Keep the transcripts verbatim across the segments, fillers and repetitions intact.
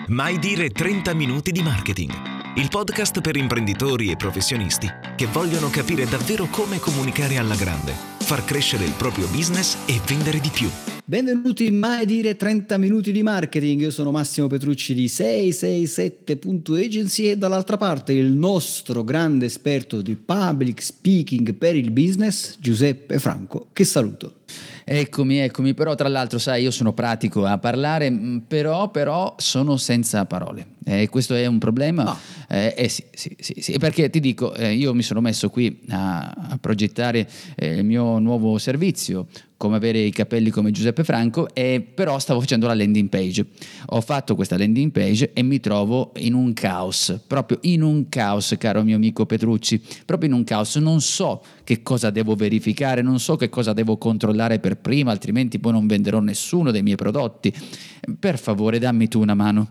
Mai dire trenta minuti di marketing, il podcast per imprenditori e professionisti che vogliono capire davvero come comunicare alla grande, far crescere il proprio business e vendere di più. Benvenuti in Mai dire trenta minuti di marketing. Io sono Massimo Petrucci di sei sei sette punto agency e dall'altra parte il nostro grande esperto di public speaking per il business, Giuseppe Franco, che saluto. Eccomi, eccomi, però tra l'altro sai, io sono pratico a parlare, però, però sono senza parole. Eh, questo è un problema. Ah. Eh, eh sì, sì, sì, sì, perché ti dico, eh, io mi sono messo qui a, a progettare eh, il mio nuovo servizio, come avere i capelli come Giuseppe Franco, e però stavo facendo la landing page. Ho fatto questa landing page e mi trovo in un caos, proprio in un caos, caro mio amico Petrucci, proprio in un caos. Non so che cosa devo verificare, non so che cosa devo controllare per prima, altrimenti poi non venderò nessuno dei miei prodotti. Per favore, dammi tu una mano.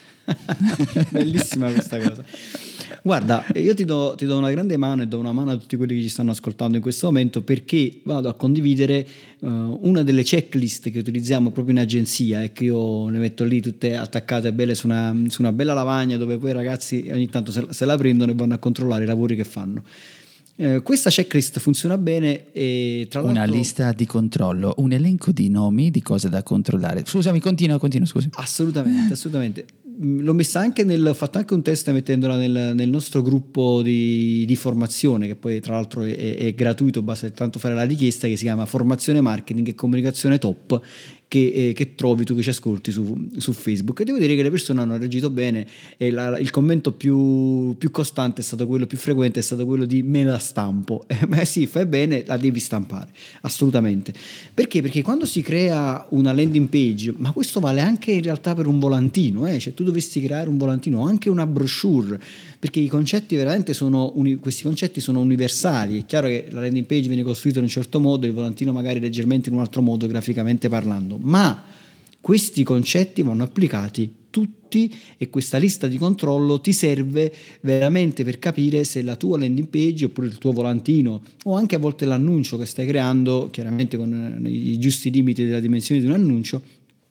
Bellissima questa cosa. Guarda, io ti do, ti do una grande mano e do una mano a tutti quelli che ci stanno ascoltando in questo momento, perché vado a condividere uh, una delle checklist che utilizziamo proprio in agenzia e che io le metto lì tutte attaccate belle su una, su una bella lavagna, dove poi i ragazzi ogni tanto se, se la prendono e vanno a controllare i lavori che fanno. Eh, questa checklist funziona bene e tra l'altro... Una lista di controllo, un elenco di nomi di cose da controllare. Scusami, continua, continua, scusi. Assolutamente, assolutamente. L'ho messa anche nel, ho fatto anche un test mettendola nel, nel nostro gruppo di, di formazione, che poi tra l'altro è, è gratuito, basta tanto fare la richiesta, che si chiama Formazione Marketing e Comunicazione Top, che, eh, che trovi tu che ci ascolti su, su Facebook, e devo dire che le persone hanno reagito bene e la, il commento più, più costante è stato quello, più frequente è stato quello di me la stampo. Eh, ma sì, fai bene, la devi stampare, assolutamente. Perché? Perché quando si crea una landing page, ma questo vale anche in realtà per un volantino, eh? Cioè tu dovresti creare un volantino o anche una brochure, perché i concetti veramente sono uni, questi concetti sono universali. È chiaro che la landing page viene costruita in un certo modo, il volantino magari leggermente in un altro modo graficamente parlando, ma questi concetti vanno applicati tutti e questa lista di controllo ti serve veramente per capire se la tua landing page oppure il tuo volantino o anche a volte l'annuncio che stai creando, chiaramente con i giusti limiti della dimensione di un annuncio,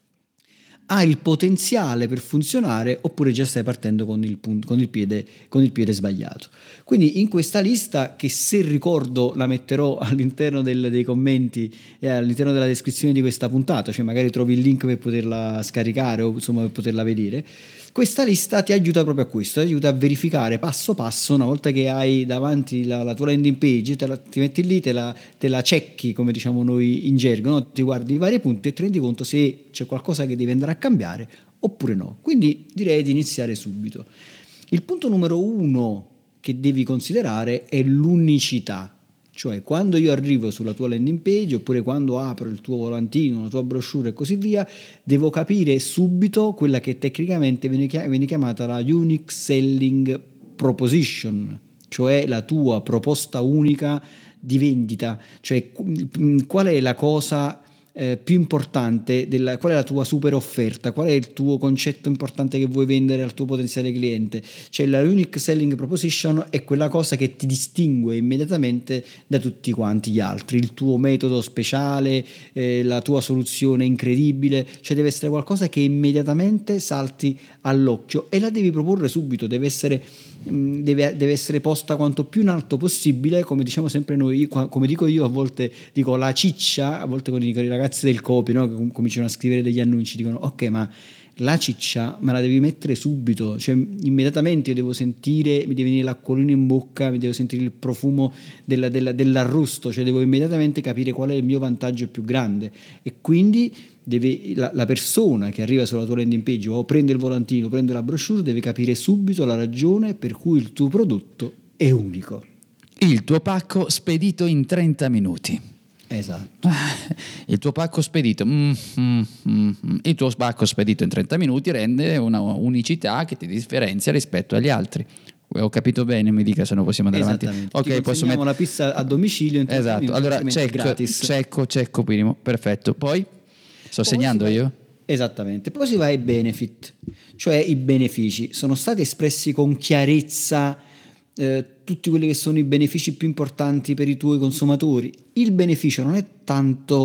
ha il potenziale per funzionare oppure già stai partendo con il, punto, con il, piede, con il piede sbagliato. Quindi in questa lista, che se ricordo la metterò all'interno del, dei commenti e all'interno della descrizione di questa puntata, cioè magari trovi il link per poterla scaricare o insomma per poterla vedere, questa lista ti aiuta proprio a questo, ti aiuta a verificare passo passo, una volta che hai davanti la, la tua landing page, te la, ti metti lì, te la, te la checchi, come diciamo noi in gergo, no? Ti guardi i vari punti e ti rendi conto se c'è qualcosa che devi andare a cambiare oppure no. Quindi direi di iniziare subito. Il punto numero uno che devi considerare è l'unicità. Cioè, quando io arrivo sulla tua landing page oppure quando apro il tuo volantino, la tua brochure e così via, devo capire subito quella che tecnicamente viene chiamata la unique selling proposition, cioè la tua proposta unica di vendita, cioè qual è la cosa eh, più importante, della, qual è la tua super offerta, qual è il tuo concetto importante che vuoi vendere al tuo potenziale cliente. Cioè la unique selling proposition è quella cosa che ti distingue immediatamente da tutti quanti gli altri, il tuo metodo speciale, eh, la tua soluzione incredibile, cioè deve essere qualcosa che immediatamente salti all'occhio e la devi proporre subito, deve essere Deve, deve essere posta quanto più in alto possibile, come diciamo sempre noi, come dico io a volte, dico la ciccia, a volte con i, con i ragazzi del copy, no, che cominciano a scrivere degli annunci, dicono ok, ma la ciccia me la devi mettere subito, cioè immediatamente io devo sentire, mi deve venire l'acquolina in bocca, mi devo sentire il profumo della, della, dell'arrosto, cioè devo immediatamente capire qual è il mio vantaggio più grande e quindi deve, la, la persona che arriva sulla tua landing page o prende il volantino, prende la brochure, deve capire subito la ragione per cui il tuo prodotto è unico. Il tuo pacco spedito in trenta minuti. Esatto. Il tuo pacco spedito mm, mm, mm, il tuo pacco spedito in trenta minuti rende una unicità che ti differenzia rispetto agli altri. Ho capito bene, mi dica se no possiamo andare avanti. Ok, ti posso mettere la pizza a domicilio in esatto, minuti, allora cecco, cecco, cecco primo, perfetto. Poi sto poi segnando va... io? Esattamente, poi si va ai benefit, cioè i benefici sono stati espressi con chiarezza, eh, tutti quelli che sono i benefici più importanti per i tuoi consumatori. Il beneficio non è tanto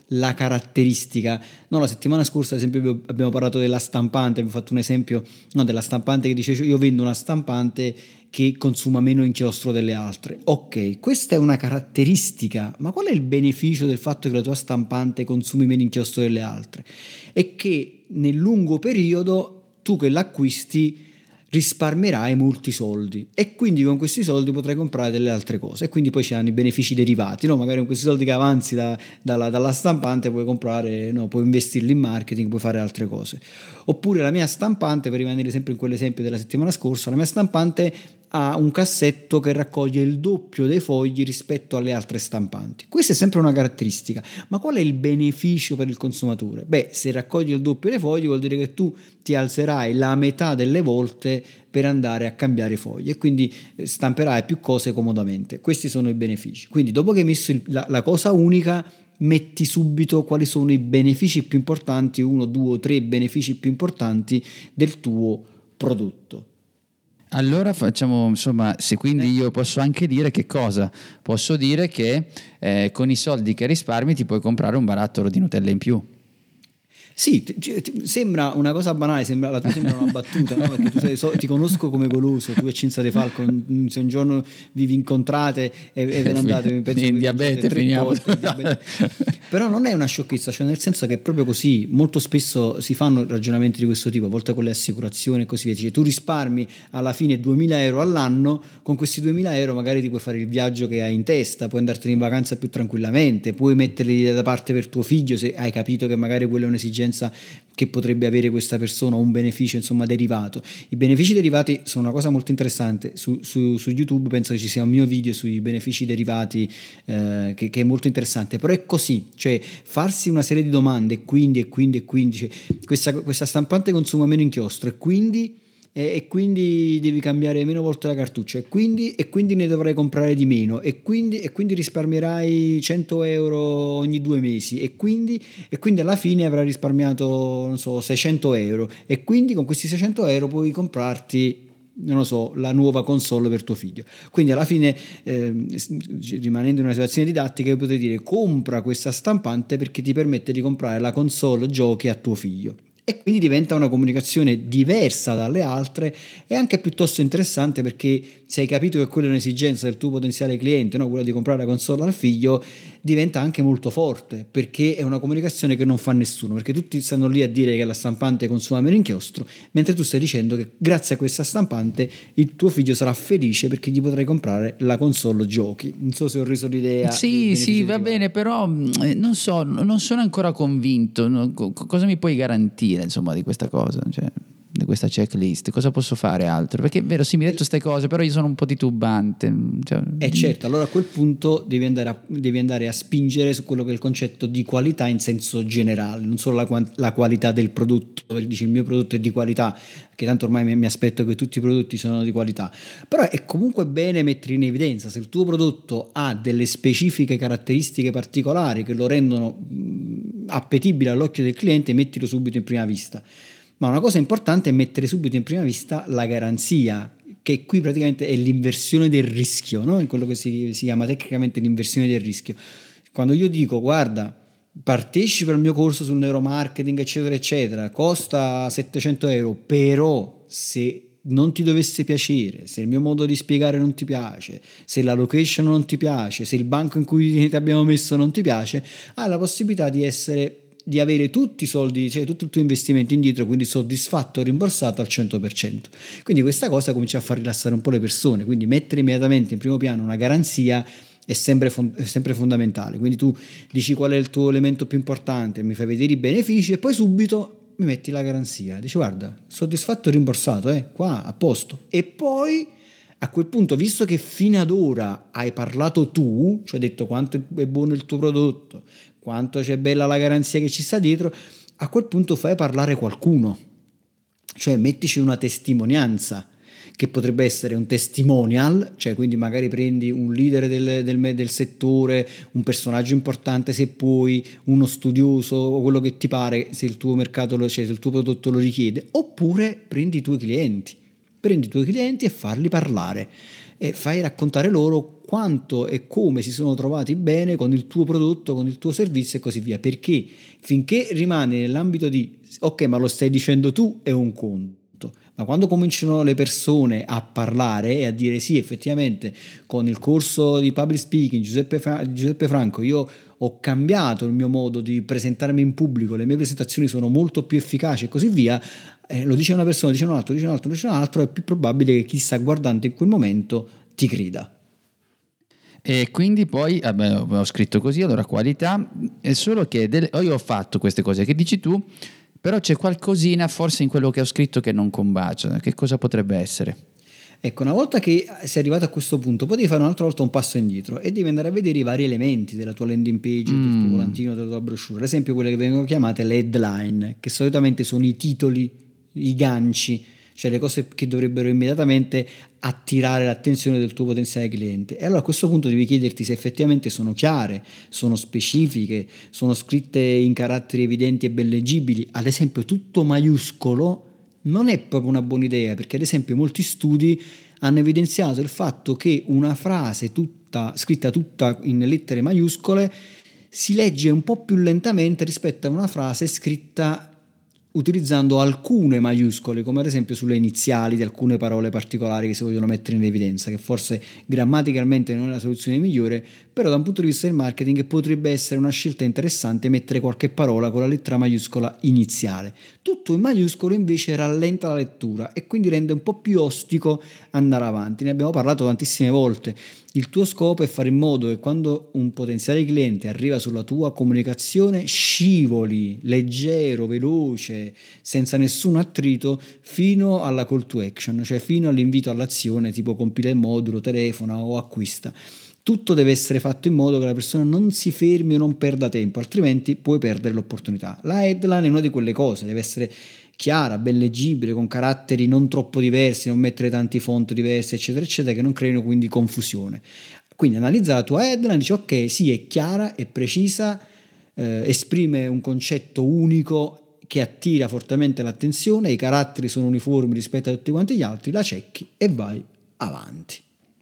la caratteristica. No, la settimana scorsa ad esempio abbiamo parlato della stampante, abbiamo fatto un esempio, no, della stampante che dice io vendo una stampante che consuma meno inchiostro delle altre. Ok, questa è una caratteristica, ma qual è il beneficio del fatto che la tua stampante consumi meno inchiostro delle altre? È che nel lungo periodo tu che l'acquisti risparmierai molti soldi e quindi con questi soldi potrai comprare delle altre cose e quindi poi ci hanno i benefici derivati, no? Magari con questi soldi che avanzi da, dalla, dalla stampante puoi comprare, no? Puoi investirli in marketing, puoi fare altre cose. Oppure la mia stampante, per rimanere sempre in quell'esempio della settimana scorsa, la mia stampante ha un cassetto che raccoglie il doppio dei fogli rispetto alle altre stampanti. Questa è sempre una caratteristica, ma qual è il beneficio per il consumatore? Beh, se raccogli il doppio dei fogli vuol dire che tu ti alzerai la metà delle volte per andare a cambiare i fogli e quindi stamperai più cose comodamente. Questi sono i benefici. Quindi dopo che hai messo il, la, la cosa unica, metti subito quali sono i benefici più importanti, uno, due o tre benefici più importanti del tuo prodotto. Allora facciamo, insomma, se quindi io posso anche dire che cosa? Posso dire che eh, con i soldi che risparmi ti puoi comprare un barattolo di Nutella in più. Sì, ti, ti, sembra una cosa banale, sembra, la tua sembra una battuta, no? Perché tu sei, so, ti conosco come goloso, tu e Cinzia De Falco, se un giorno vi incontrate e, e ve ne andate penso in diabete finiamo. Però non è una sciocchezza, cioè nel senso che è proprio così, molto spesso si fanno ragionamenti di questo tipo, a volte con le assicurazioni e così via, dice, tu risparmi alla fine duemila euro all'anno, con questi duemila euro magari ti puoi fare il viaggio che hai in testa, puoi andartene in vacanza più tranquillamente, puoi metterli da parte per tuo figlio se hai capito che magari quella è un'esigenza che potrebbe avere questa persona, un beneficio insomma derivato. I benefici derivati sono una cosa molto interessante, su, su, su YouTube penso che ci sia un mio video sui benefici derivati eh, che, che è molto interessante, però è così, cioè farsi una serie di domande, quindi e quindi e quindi, cioè, questa, questa stampante consuma meno inchiostro e quindi e quindi devi cambiare meno volte la cartuccia e quindi, e quindi ne dovrai comprare di meno e quindi, e quindi risparmierai cento euro ogni due mesi e quindi, e quindi alla fine avrai risparmiato non so seicento euro e quindi con questi seicento euro puoi comprarti non lo so, la nuova console per tuo figlio. Quindi alla fine, eh, rimanendo in una situazione didattica, io potrei dire compra questa stampante perché ti permette di comprare la console giochi a tuo figlio. E quindi diventa una comunicazione diversa dalle altre e anche piuttosto interessante perché se hai capito che quella è un'esigenza del tuo potenziale cliente, no? Quella di comprare la console al figlio, diventa anche molto forte perché è una comunicazione che non fa nessuno, perché tutti stanno lì a dire che la stampante consuma meno inchiostro, mentre tu stai dicendo che grazie a questa stampante il tuo figlio sarà felice perché gli potrai comprare la console giochi. Non so se ho reso l'idea. Sì, sì, va bene, però eh, non so, non sono ancora convinto. No? Cosa mi puoi garantire, insomma, di questa cosa? Cioè, di questa checklist, cosa posso fare altro? Perché è vero, sì, mi hai detto queste cose, però io sono un po' titubante. Cioè, eh certo, allora a quel punto devi andare, a, devi andare a spingere su quello che è il concetto di qualità in senso generale, non solo la, la qualità del prodotto, perché dici il mio prodotto è di qualità, che tanto ormai mi, mi aspetto che tutti i prodotti sono di qualità, però è comunque bene mettere in evidenza se il tuo prodotto ha delle specifiche caratteristiche particolari che lo rendono mh, appetibile all'occhio del cliente, mettilo subito in prima vista. Ma una cosa importante è mettere subito in prima vista la garanzia, che qui praticamente è l'inversione del rischio, no? In quello che si, si chiama tecnicamente l'inversione del rischio. Quando io dico, guarda, partecipa al mio corso sul neuromarketing, eccetera, eccetera, costa settecento euro, però se non ti dovesse piacere, se il mio modo di spiegare non ti piace, se la location non ti piace, se il banco in cui ti abbiamo messo non ti piace, hai la possibilità di essere... di avere tutti i soldi, cioè tutto il tuo investimento indietro, quindi soddisfatto, rimborsato al cento per cento. Quindi questa cosa comincia a far rilassare un po' le persone, quindi mettere immediatamente in primo piano una garanzia è sempre, è sempre fondamentale. Quindi tu dici qual è il tuo elemento più importante, mi fai vedere i benefici e poi subito mi metti la garanzia. Dici guarda, soddisfatto, rimborsato, eh, qua a posto. E poi a quel punto, visto che fino ad ora hai parlato tu, cioè hai detto quanto è buono il tuo prodotto, quanto c'è bella la garanzia che ci sta dietro, a quel punto fai parlare qualcuno, cioè mettici una testimonianza che potrebbe essere un testimonial, cioè quindi magari prendi un leader del, del, del settore, un personaggio importante se puoi, uno studioso o quello che ti pare, se il tuo mercato, lo, cioè se il tuo prodotto lo richiede, oppure prendi i tuoi clienti, prendi i tuoi clienti e farli parlare. e fai raccontare loro quanto e come si sono trovati bene con il tuo prodotto, con il tuo servizio e così via, perché finché rimane nell'ambito di ok, ma lo stai dicendo tu è un conto, ma quando cominciano le persone a parlare e a dire sì, effettivamente con il corso di public speaking Giuseppe, Fra- Giuseppe Franco io ho cambiato il mio modo di presentarmi in pubblico, le mie presentazioni sono molto più efficaci e così via, eh, lo dice una persona, lo dice un altro, lo dice un altro, lo dice un altro, è più probabile che chi sta guardando in quel momento ti creda. E quindi poi vabbè, ho scritto così, allora qualità, è solo che delle, io ho fatto queste cose che dici tu, però c'è qualcosina forse in quello che ho scritto che non combacia. Che cosa potrebbe essere? Ecco, una volta che sei arrivato a questo punto, poi devi fare un'altra volta un passo indietro e devi andare a vedere i vari elementi della tua landing page, del tuo Mm. volantino, della tua brochure. Ad esempio, quelle che vengono chiamate le headline, che solitamente sono i titoli, i ganci, cioè le cose che dovrebbero immediatamente attirare l'attenzione del tuo potenziale cliente. E allora a questo punto devi chiederti se effettivamente sono chiare, sono specifiche, sono scritte in caratteri evidenti e ben leggibili. Ad esempio, tutto maiuscolo non è proprio una buona idea, perché ad esempio molti studi hanno evidenziato il fatto che una frase tutta, scritta tutta in lettere maiuscole si legge un po' più lentamente rispetto a una frase scritta utilizzando alcune maiuscole, come ad esempio sulle iniziali di alcune parole particolari che si vogliono mettere in evidenza, che forse grammaticalmente non è la soluzione migliore, però da un punto di vista del marketing potrebbe essere una scelta interessante mettere qualche parola con la lettera maiuscola iniziale. Tutto in maiuscolo invece rallenta la lettura e quindi rende un po' più ostico andare avanti. Ne abbiamo parlato tantissime volte. Il tuo scopo è fare in modo che quando un potenziale cliente arriva sulla tua comunicazione scivoli leggero, veloce, senza nessun attrito fino alla call to action, cioè fino all'invito all'azione tipo compila il modulo, telefona o acquista. Tutto deve essere fatto in modo che la persona non si fermi o non perda tempo, altrimenti puoi perdere l'opportunità. La headline è una di quelle cose, deve essere chiara, ben leggibile, con caratteri non troppo diversi, non mettere tanti font diversi, eccetera, eccetera, che non creino quindi confusione. Quindi analizza la tua headline, dici ok, sì, è chiara, è precisa, eh, esprime un concetto unico che attira fortemente l'attenzione, i caratteri sono uniformi rispetto a tutti quanti gli altri, la checchi e vai avanti.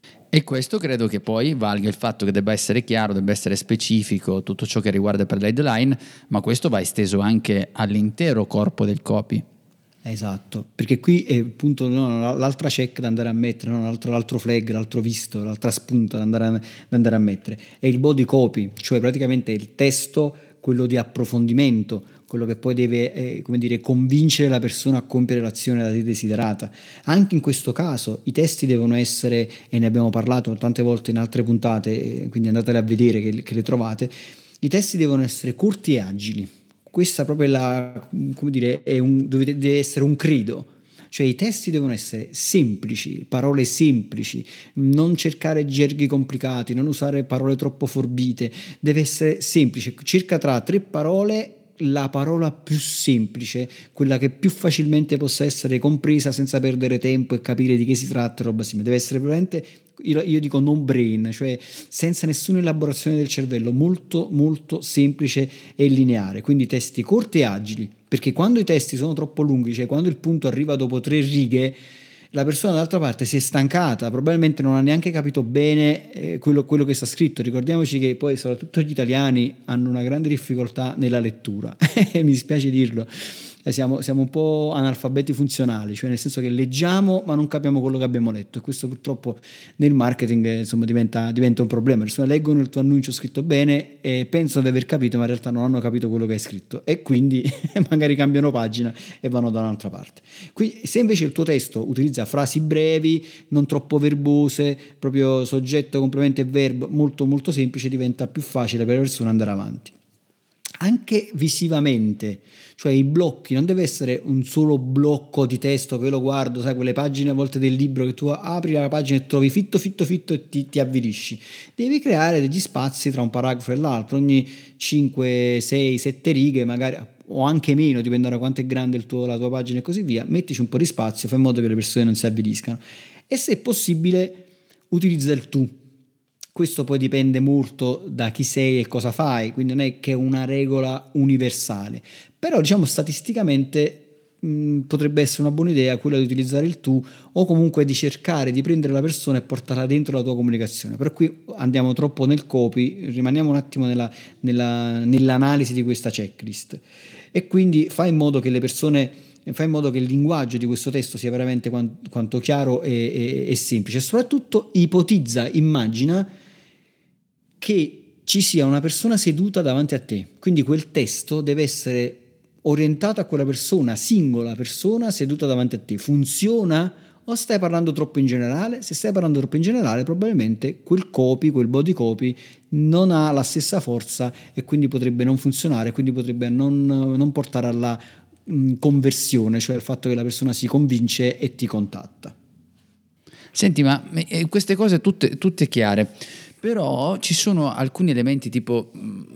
E questo credo che poi valga il fatto che debba essere chiaro, debba essere specifico tutto ciò che riguarda per l'headline, ma questo va esteso anche all'intero corpo del copy. Esatto, perché qui è appunto no, l'altra check da andare a mettere, no, l'altro, l'altro flag, l'altro visto, l'altra spunta da andare, a, da andare a mettere. È il body copy, cioè praticamente il testo, quello di approfondimento, quello che poi deve eh, come dire, convincere la persona a compiere l'azione da te desiderata. Anche in questo caso i testi devono essere, e ne abbiamo parlato tante volte in altre puntate, quindi andatele a vedere che, che le trovate, i testi devono essere corti e agili. Questa proprio è la, come dire, è un, deve essere un credo. Cioè i testi devono essere semplici, parole semplici, non cercare gerghi complicati, non usare parole troppo forbite, deve essere semplice, cerca tra tre parole la parola più semplice, quella che più facilmente possa essere compresa senza perdere tempo e capire di che si tratta, roba simile. Deve essere veramente, io, io dico non brain, cioè senza nessuna elaborazione del cervello, molto molto semplice e lineare, quindi testi corti e agili, perché quando i testi sono troppo lunghi, cioè quando il punto arriva dopo tre righe, la persona dall'altra parte si è stancata, probabilmente non ha neanche capito bene eh, quello, quello che sta scritto. Ricordiamoci che poi soprattutto gli italiani hanno una grande difficoltà nella lettura, mi dispiace dirlo, eh, siamo, siamo un po' analfabeti funzionali, cioè nel senso che leggiamo ma non capiamo quello che abbiamo letto, e questo purtroppo nel marketing eh, insomma diventa, diventa un problema. Le persone leggono il tuo annuncio scritto bene e pensano di aver capito, ma in realtà non hanno capito quello che hai scritto e quindi magari cambiano pagina e vanno da un'altra parte. Qui, se invece il tuo testo utilizza frasi brevi, non troppo verbose, proprio soggetto, complemento e verbo, molto molto semplice, diventa più facile per le persone andare avanti. Anche visivamente, cioè i blocchi, non deve essere un solo blocco di testo che io lo guardo, sai, quelle pagine a volte del libro che tu apri la pagina e trovi fitto fitto fitto e ti, ti avvilisci. Devi creare degli spazi tra un paragrafo e l'altro, ogni cinque, sei, sette righe magari, o anche meno, dipende da quanto è grande il tuo, la tua pagina e così via, mettici un po' di spazio, fai in modo che le persone non si avviliscano. E se possibile utilizza il tu. Questo poi dipende molto da chi sei e cosa fai, quindi non è che è una regola universale, però diciamo statisticamente mh, potrebbe essere una buona idea quella di utilizzare il tu, o comunque di cercare di prendere la persona e portarla dentro la tua comunicazione. Per cui andiamo troppo nel copy, rimaniamo un attimo nella, nella, nell'analisi di questa checklist, e quindi fai in modo che le persone, fai in modo che il linguaggio di questo testo sia veramente quanto, quanto chiaro e, e, e semplice. E soprattutto ipotizza, immagina che ci sia una persona seduta davanti a te, quindi quel testo deve essere orientato a quella persona, singola persona seduta davanti a te. Funziona? O stai parlando troppo in generale? Se stai parlando troppo in generale, probabilmente quel copy, quel body copy non ha la stessa forza e quindi potrebbe non funzionare, quindi potrebbe non, non portare alla mh, conversione, cioè il fatto che la persona si convince e ti contatta. Senti, ma eh, queste cose tutte, tutte chiare, però ci sono alcuni elementi tipo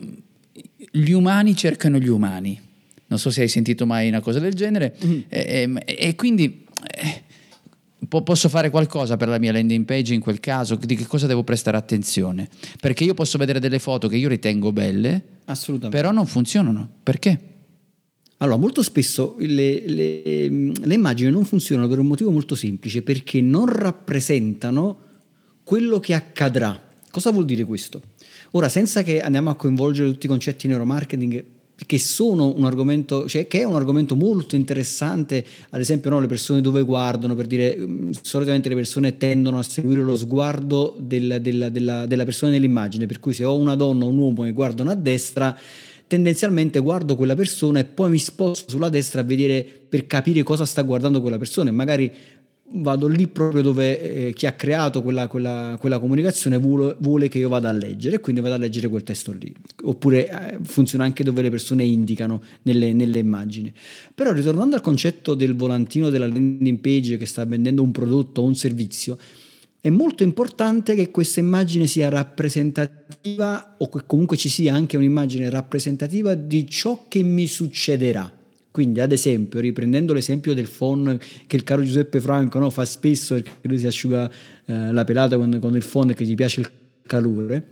gli umani cercano gli umani. Non so se hai sentito mai una cosa del genere, mm. e, e, e quindi eh, po- posso fare qualcosa per la mia landing page in quel caso? Di che cosa devo prestare attenzione? Perché io posso vedere delle foto che io ritengo belle, assolutamente, però non funzionano. Perché? Allora, molto spesso le, le, le immagini non funzionano per un motivo molto semplice, perché non rappresentano quello che accadrà. Cosa vuol dire questo? Ora, senza che andiamo a coinvolgere tutti i concetti neuromarketing, che sono un argomento, cioè che è un argomento molto interessante, ad esempio, no, le persone dove guardano, per dire, solitamente le persone tendono a seguire lo sguardo del, della, della, della persona nell'immagine, per cui se ho una donna o un uomo che guardano a destra, tendenzialmente guardo quella persona e poi mi sposto sulla destra a vedere, per capire cosa sta guardando quella persona, e magari vado lì proprio dove eh, chi ha creato quella, quella, quella comunicazione vuole, vuole che io vada a leggere, e quindi vado a leggere quel testo lì. Oppure eh, funziona anche dove le persone indicano nelle, nelle immagini. Però, ritornando al concetto del volantino della landing page che sta vendendo un prodotto o un servizio, è molto importante che questa immagine sia rappresentativa, o che comunque ci sia anche un'immagine rappresentativa di ciò che mi succederà. Quindi, ad esempio, riprendendo l'esempio del phon che il caro Giuseppe Franco, no, fa spesso, perché lui si asciuga eh, la pelata con, con il phon, che gli piace il calore.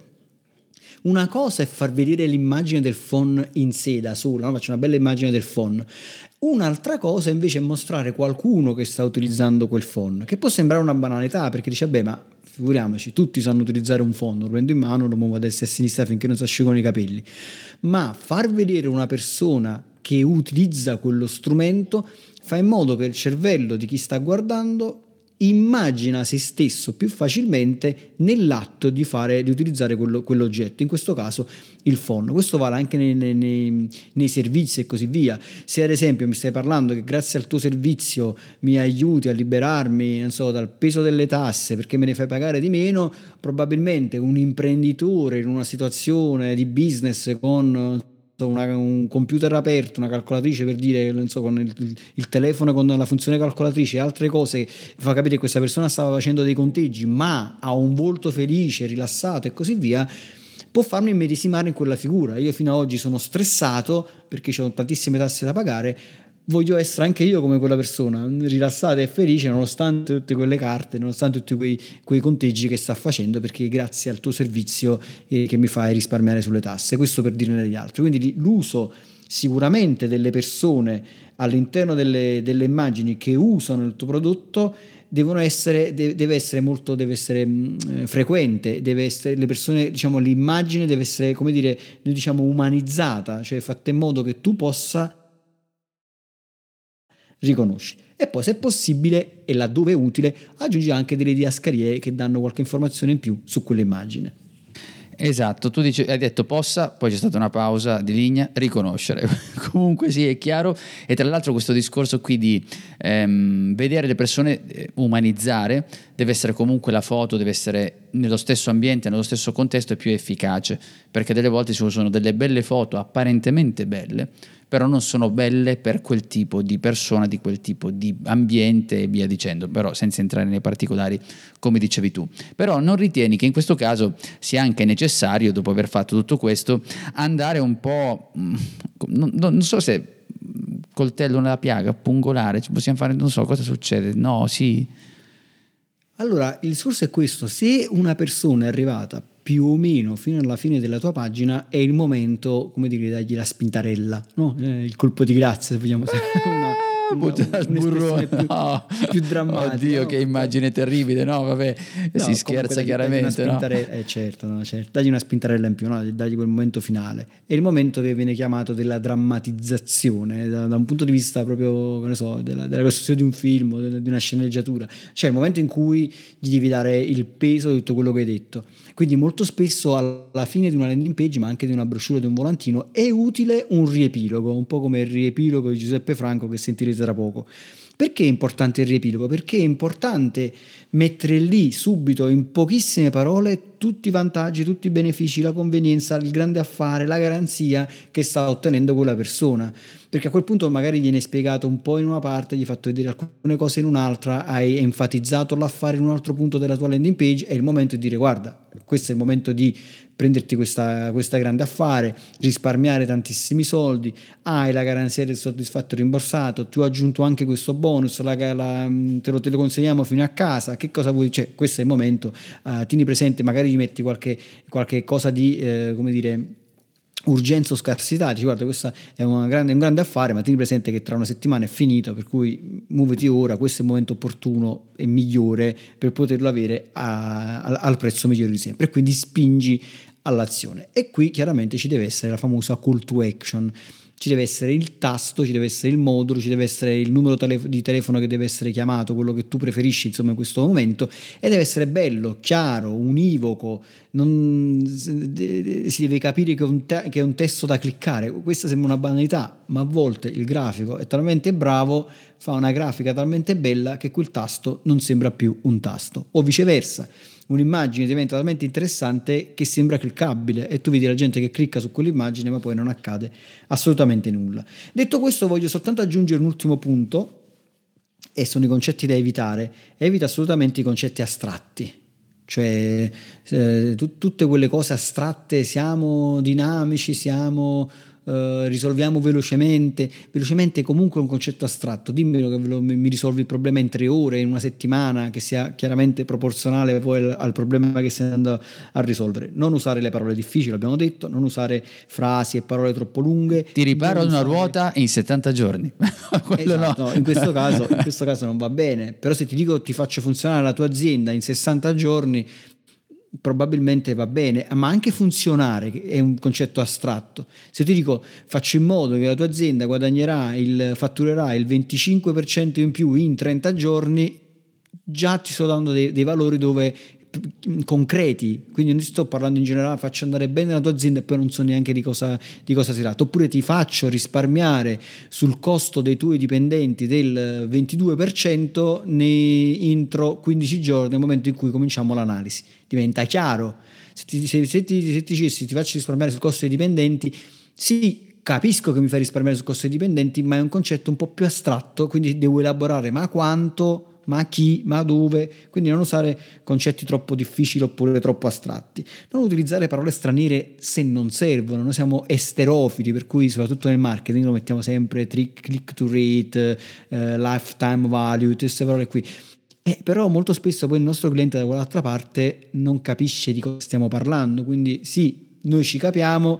Una cosa è far vedere l'immagine del phon in sé da sola, no? Faccio una bella immagine del phon. Un'altra cosa invece è mostrare qualcuno che sta utilizzando quel phon, che può sembrare una banalità, perché dice, beh, ma figuriamoci, tutti sanno utilizzare un phon, lo prendo in mano, lo muovo a destra e a sinistra finché non si asciugano i capelli. Ma far vedere una persona che utilizza quello strumento fa in modo che il cervello di chi sta guardando immagina se stesso più facilmente nell'atto di fare, di utilizzare quello, quell'oggetto, in questo caso il phon. Questo vale anche nei, nei, nei servizi e così via. Se ad esempio mi stai parlando che grazie al tuo servizio mi aiuti a liberarmi, non so, dal peso delle tasse perché me ne fai pagare di meno, probabilmente un imprenditore in una situazione di business con Una, un computer aperto, una calcolatrice, per dire, non so, con il, il telefono con la funzione calcolatrice e altre cose, fa capire che questa persona stava facendo dei conteggi, ma ha un volto felice, rilassato e così via, può farmi immedesimare in quella figura. Io fino ad oggi sono stressato perché ho tantissime tasse da pagare, voglio essere anche io come quella persona, rilassata e felice nonostante tutte quelle carte, nonostante tutti quei, quei conteggi che sta facendo, perché grazie al tuo servizio eh, che mi fai risparmiare sulle tasse. Questo per dirne degli altri. Quindi l'uso sicuramente delle persone all'interno delle, delle immagini che usano il tuo prodotto devono essere, deve, deve essere molto, deve essere mh, frequente, deve essere, le persone, diciamo, l'immagine deve essere, come dire, diciamo, umanizzata, cioè fatta in modo che tu possa riconosci. E poi, se è possibile e laddove è utile, aggiungi anche delle didascalie che danno qualche informazione in più su quell'immagine. Esatto, tu dici, hai detto possa, poi c'è stata una pausa di linea, riconoscere. Comunque sì, è chiaro. E tra l'altro questo discorso qui di ehm, vedere le persone, eh, umanizzare, deve essere comunque, la foto deve essere nello stesso ambiente, nello stesso contesto, è più efficace, perché delle volte si usano delle belle foto apparentemente belle, però non sono belle per quel tipo di persona, di quel tipo di ambiente e via dicendo, però senza entrare nei particolari come dicevi tu. Però non ritieni che in questo caso sia anche necessario, dopo aver fatto tutto questo, andare un po', non, non so se coltello nella piaga, pungolare, ci possiamo fare, non so cosa succede, no, sì. Allora, il discorso è questo: se una persona è arrivata più o meno fino alla fine della tua pagina, è il momento, come dire, di dargli la spintarella, no? Eh, il colpo di grazia, se vogliamo, una, Ah, buttare il burrone, più, no. più drammatica. Oddio, no? che immagine terribile, no? Vabbè, No, si scherza chiaramente, no? Eh, certo, no, certo. Dagli una spintarella in più, no? Dagli quel momento finale. È il momento che viene chiamato della drammatizzazione, da, da un punto di vista proprio, che ne so, della, della costruzione di un film, della, di una sceneggiatura. Cioè il momento in cui gli devi dare il peso di tutto quello che hai detto. Quindi molto spesso alla fine di una landing page, ma anche di una brochure, di un volantino, è utile un riepilogo, un po' come il riepilogo di Giuseppe Franco che sentirete tra poco. Perché è importante il riepilogo? Perché è importante mettere lì subito in pochissime parole tutti i vantaggi, tutti i benefici, la convenienza, il grande affare, la garanzia che sta ottenendo quella persona. Perché a quel punto magari viene spiegato un po' in una parte, gli hai fatto vedere alcune cose in un'altra, hai enfatizzato l'affare in un altro punto della tua landing page, è il momento di dire guarda, questo è il momento di prenderti questa, questa grande affare, risparmiare tantissimi soldi, hai la garanzia del soddisfatto rimborsato, ti ho aggiunto anche questo bonus, la, la, te, lo, te lo consegniamo fino a casa, che cosa vuoi? Cioè, questo è il momento, uh, tieni presente, magari gli metti qualche, qualche cosa di, eh, come dire, urgenza o scarsità, dici guarda questo è una grande, un grande affare, ma tieni presente che tra una settimana è finito, per cui muoviti ora, questo è il momento opportuno e migliore per poterlo avere a, a, al prezzo migliore di sempre, e quindi spingi all'azione. E qui chiaramente ci deve essere la famosa call to action, ci deve essere il tasto, ci deve essere il modulo, ci deve essere il numero tele- di telefono che deve essere chiamato, quello che tu preferisci insomma in questo momento, e deve essere bello, chiaro, univoco, non, si deve capire che è, un te- che è un testo da cliccare. Questa sembra una banalità, ma a volte il grafico è talmente bravo, fa una grafica talmente bella che quel tasto non sembra più un tasto, o viceversa. Un'immagine diventa talmente interessante che sembra cliccabile e tu vedi la gente che clicca su quell'immagine ma poi non accade assolutamente nulla. Detto questo, voglio soltanto aggiungere un ultimo punto, e sono i concetti da evitare. Evita assolutamente i concetti astratti, cioè eh, tu, tutte quelle cose astratte, siamo dinamici, siamo Uh, risolviamo velocemente. Velocemente è comunque un concetto astratto. Dimmelo che lo, mi risolvi il problema in tre ore, in una settimana, che sia chiaramente proporzionale poi al, al problema che stai andando a risolvere. Non usare le parole difficili, abbiamo detto, non usare frasi e parole troppo lunghe. Ti riparo una usare... ruota in settanta giorni. Esatto, no. no, in questo caso, in questo caso non va bene. Però se ti dico ti faccio funzionare la tua azienda in sessanta giorni, probabilmente va bene, ma anche funzionare è un concetto astratto. Se ti dico faccio in modo che la tua azienda guadagnerà il fatturerà il venticinque per cento in più in trenta giorni, già ti sto dando dei, dei valori dove concreti, quindi non ti sto parlando in generale, faccio andare bene la tua azienda e poi non so neanche di cosa, di cosa si tratta. Oppure ti faccio risparmiare sul costo dei tuoi dipendenti del ventidue per cento nei entro quindici giorni, nel momento in cui cominciamo l'analisi. Diventa chiaro. Se ti, se, se ti, se ti dicessi ti faccio risparmiare sul costo dei dipendenti, sì, capisco che mi fai risparmiare sul costo dei dipendenti, ma è un concetto un po' più astratto, quindi devo elaborare ma quanto, ma chi, ma dove, quindi non usare concetti troppo difficili oppure troppo astratti, non utilizzare parole straniere se non servono. Noi siamo esterofili, per cui soprattutto nel marketing lo mettiamo sempre click to rate, eh, lifetime value, tutte queste parole qui. Eh, però molto spesso poi il nostro cliente da quell'altra parte non capisce di cosa stiamo parlando, quindi sì, noi ci capiamo,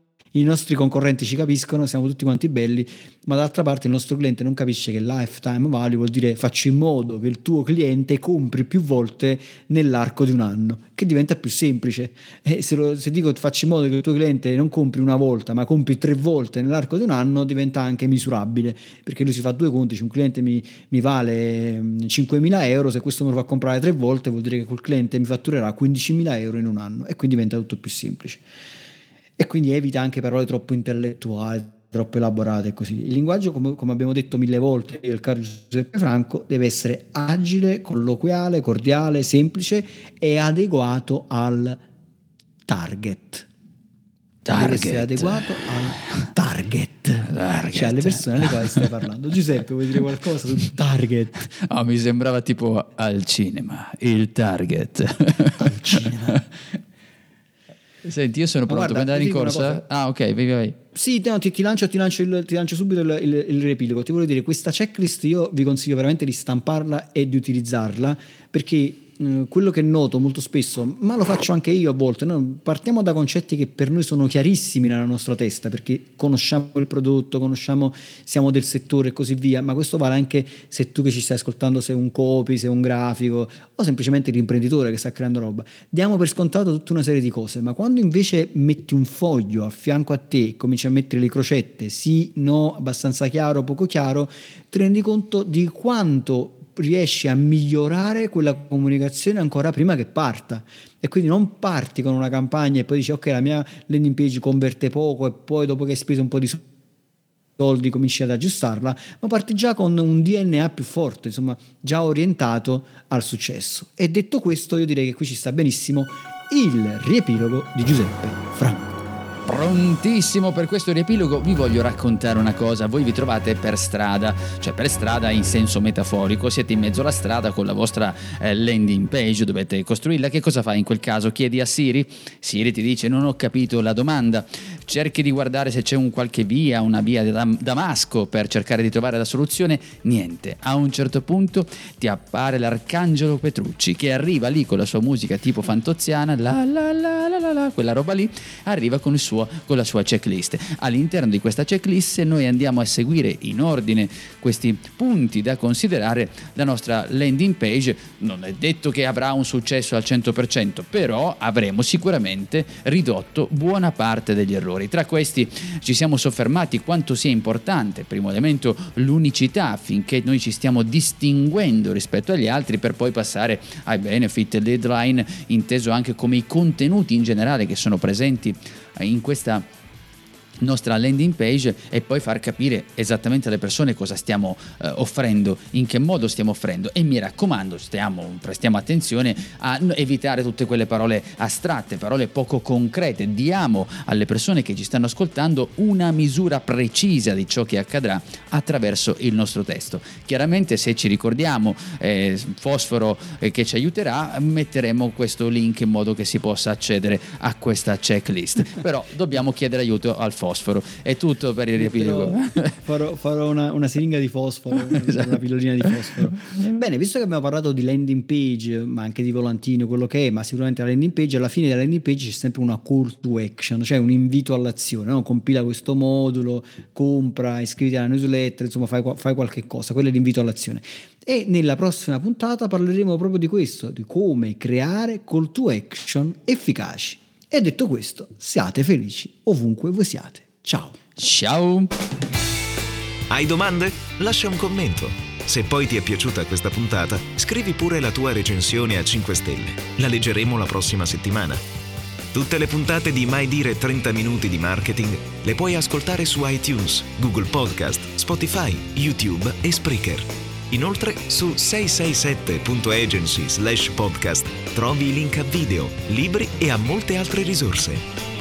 i nostri concorrenti ci capiscono, siamo tutti quanti belli, ma dall'altra parte il nostro cliente non capisce che lifetime value vuol dire faccio in modo che il tuo cliente compri più volte nell'arco di un anno, che diventa più semplice. E se, lo, se dico faccio in modo che il tuo cliente non compri una volta ma compri tre volte nell'arco di un anno, diventa anche misurabile, perché lui si fa due conti, un cliente mi, mi vale cinquemila euro, se questo me lo fa comprare tre volte vuol dire che quel cliente mi fatturerà quindicimila euro in un anno, e quindi diventa tutto più semplice. E quindi evita anche parole troppo intellettuali, troppo elaborate e così. Il linguaggio, come, come abbiamo detto mille volte, il caro Giuseppe Franco, deve essere agile, colloquiale, cordiale, semplice e adeguato al target. Target. Deve essere adeguato al target, target. Cioè alle persone alle quali stai parlando. Giuseppe, vuoi dire qualcosa sul target? Oh, mi sembrava tipo al cinema, il target. Al cinema. Senti, io sono pronto per andare in corsa. Ah, ok, vai, vai. Sì, no, ti, ti, lancio, ti, lancio il, ti lancio subito il, il, il riepilogo. Ti voglio dire, questa checklist io vi consiglio veramente di stamparla e di utilizzarla, perché eh, quello che noto molto spesso, ma lo faccio anche io a volte, no? Partiamo da concetti che per noi sono chiarissimi nella nostra testa, perché conosciamo il prodotto, conosciamo, siamo del settore e così via, ma questo vale anche se tu che ci stai ascoltando sei un copy, sei un grafico o semplicemente l'imprenditore che sta creando roba. Diamo per scontato tutta una serie di cose, ma quando invece metti un foglio a fianco a te e cominci a mettere le crocette, sì, no, abbastanza chiaro, poco chiaro, ti rendi conto di quanto riesci a migliorare quella comunicazione ancora prima che parta. E quindi non parti con una campagna e poi dici ok, la mia landing page converte poco e poi dopo che hai speso un po' di soldi cominci ad aggiustarla, ma parti già con un D N A più forte, insomma già orientato al successo. E detto questo, io direi che qui ci sta benissimo il riepilogo di Giuseppe Franco. Prontissimo per questo riepilogo. Vi voglio raccontare una cosa. Voi vi trovate per strada, cioè per strada in senso metaforico, siete in mezzo alla strada con la vostra eh, landing page, dovete costruirla. Che cosa fai in quel caso? Chiedi a Siri, Siri ti dice non ho capito la domanda, cerchi di guardare se c'è un qualche via, una via da Damasco per cercare di trovare la soluzione. Niente, a un certo punto ti appare l'arcangelo Petrucci che arriva lì con la sua musica tipo fantoziana, la la la la la, la quella roba lì, arriva con il suo con la sua checklist. All'interno di questa checklist noi andiamo a seguire in ordine questi punti da considerare. La nostra landing page non è detto che avrà un successo al cento per cento, però avremo sicuramente ridotto buona parte degli errori. Tra questi ci siamo soffermati quanto sia importante, primo elemento, l'unicità, affinché noi ci stiamo distinguendo rispetto agli altri, per poi passare ai benefit, deadline, inteso anche come i contenuti in generale che sono presenti in questa nostra landing page, e poi far capire esattamente alle persone cosa stiamo eh, offrendo, in che modo stiamo offrendo. E mi raccomando, stiamo, prestiamo attenzione a evitare tutte quelle parole astratte, parole poco concrete. Diamo alle persone che ci stanno ascoltando una misura precisa di ciò che accadrà attraverso il nostro testo. Chiaramente, se ci ricordiamo eh, Fosforo eh, che ci aiuterà, metteremo questo link in modo che si possa accedere a questa checklist. Però dobbiamo chiedere aiuto al Fosforo. È tutto per il riepilogo. Farò, farò una, una siringa di fosforo, esatto. Una pillolina di fosforo. Bene, visto che abbiamo parlato di landing page, ma anche di volantino, quello che è, ma sicuramente la landing page, alla fine della landing page c'è sempre una call to action, cioè un invito all'azione, no? Compila questo modulo, compra, iscriviti alla newsletter, insomma fai, fai qualche cosa, quello è l'invito all'azione. E nella prossima puntata parleremo proprio di questo, di come creare call to action efficaci. E detto questo, siate felici ovunque voi siate. Ciao. Ciao. Hai domande? Lascia un commento. Se poi ti è piaciuta questa puntata, scrivi pure la tua recensione a cinque stelle. La leggeremo la prossima settimana. Tutte le puntate di Mai Dire trenta minuti di marketing le puoi ascoltare su iTunes, Google Podcast, Spotify, YouTube e Spreaker. Inoltre su sei sei sette punto agency slash podcast trovi i link a video, libri e a molte altre risorse.